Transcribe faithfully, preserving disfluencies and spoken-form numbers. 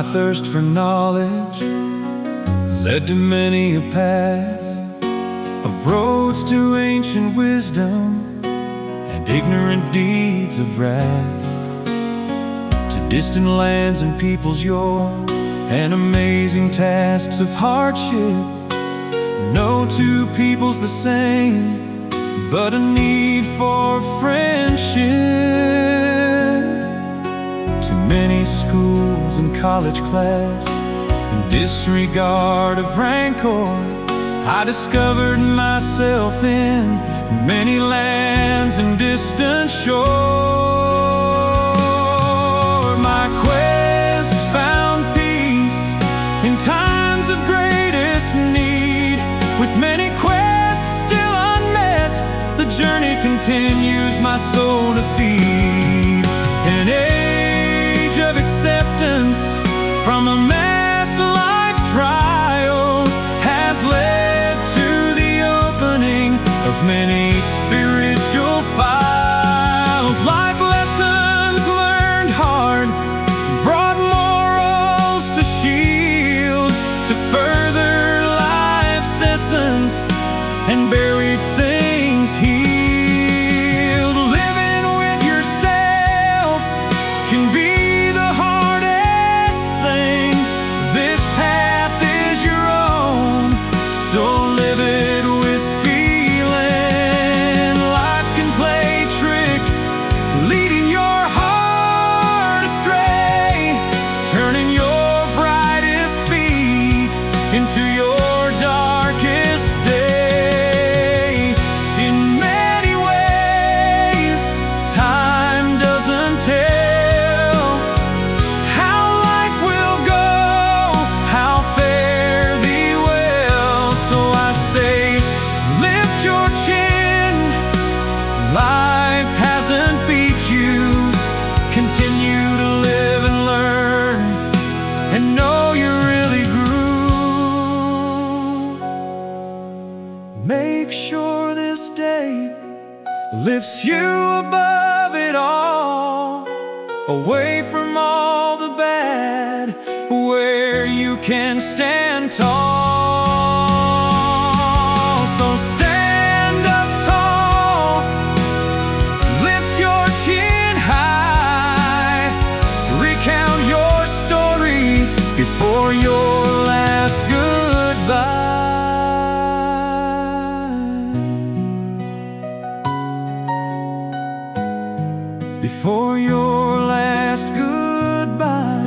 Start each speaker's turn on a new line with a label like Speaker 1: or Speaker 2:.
Speaker 1: thirst for knowledge led to many a path of roads to ancient wisdom and ignorant deeds of wrath, to distant lands and peoples yore, and amazing tasks of hardship. No two peoples the same, but a need for friendship. Too many schools and college class, in disregard of rancor, I discovered myself in many lands and distant shore. My quest found peace in times of greatest need. With many quests still unmet, the journey continues my soul to feed. An age of acceptance from amassed life trials has led to the opening of many spiritual files. Life lessons learned hard brought morals to shield, to further life's essence and buried things healed. Living with yourself can be the hardest thing. This path is your own, so live it with feeling. Life can play tricks, leading your heart astray, turning your brightest feet into your darkest day. In many ways, time doesn't tell how life will go, how fare thee well. So I say, lift your chin, life hasn't beat you. Continue to live and learn, and know you really grew. Make sure this day lifts you above it all, away from all the bad, where you can stand tall. So stand up tall, lift your chin high, recount your story before your last goodbye. Before your last goodbye.